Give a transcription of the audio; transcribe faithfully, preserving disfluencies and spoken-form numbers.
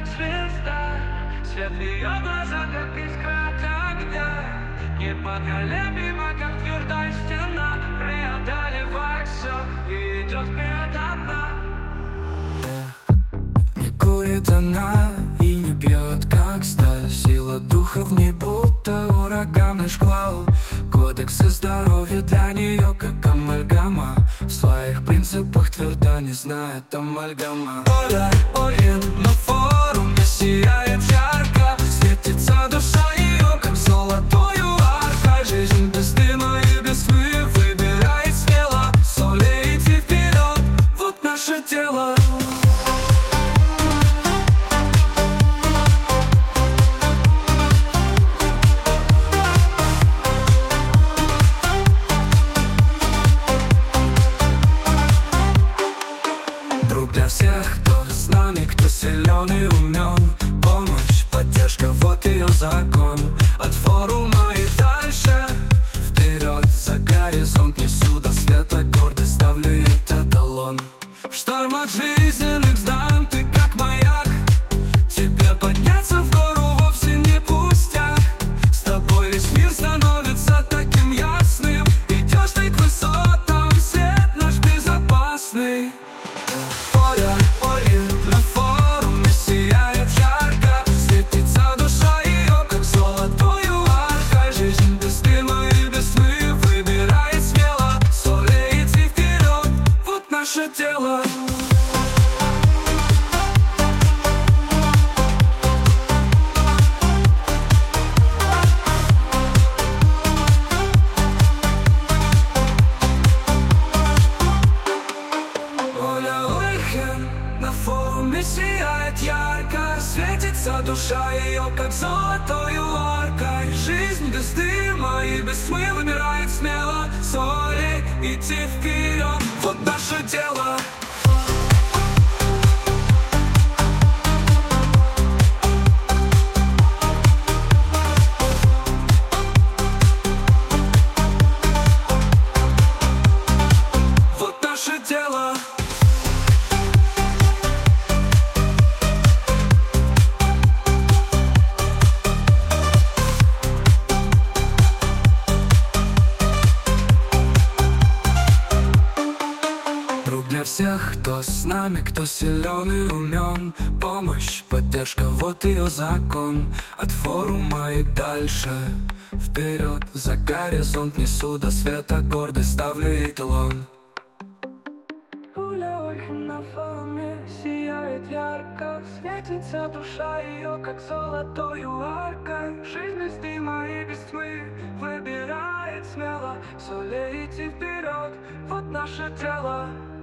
как звезда. Свет в ее глазах, как искра от огня. Непоколебима, как твердая стена, преодолевает все и идет вперед одна. Не курит она и не пьет, как сталь. Сила духа в ней будто ураганный шквал. Кодексы здоровья для нее как амальгама. В своих принципах твердо не знает амальгама. Оля, Олин, на форуме сияет ярко. Светится душа ее, как золотою аркой. Жизнь без дыма и без тьмы выбирает смело. Соли идти вперед, вот наше дело. Для всех, кто с нами, кто силен и умен. Помощь, поддержка, вот ее закон. От форума и дальше вперед, за горизонт несу до света гордость, ставлю этот эталон. В штормах жизненных знам ты как маяк. Тебе подняться в гору вовсе не пустяк. С тобой весь мир становится таким ясным. Идешь ты к высотам, свет наш безопасный. Оля, Олин, на форуме сияет ярко. Светится душа ее, как золотою аркой. Жизнь без дыма и без тьмы выбирает смело. Соли идти вперед, вот наше дело. На форуме сияет ярко. Светится душа ее, как золотою аркой. Жизнь без дыма и без тьмы выбирает смело. Соли идти вперед, вот наше дело. Вот наше дело. Для всех, кто с нами, кто силен и умен. Помощь, поддержка, вот ее закон. От форума и дальше вперед, за горизонт несу до света гордость, ставлю эталон. Оля, Олин, на форуме сияет ярко. Светится душа ее, как золотою аркой. Жизнь без дыма и без тьмы выбирает смело. Соли идти вперед, вот наше дело.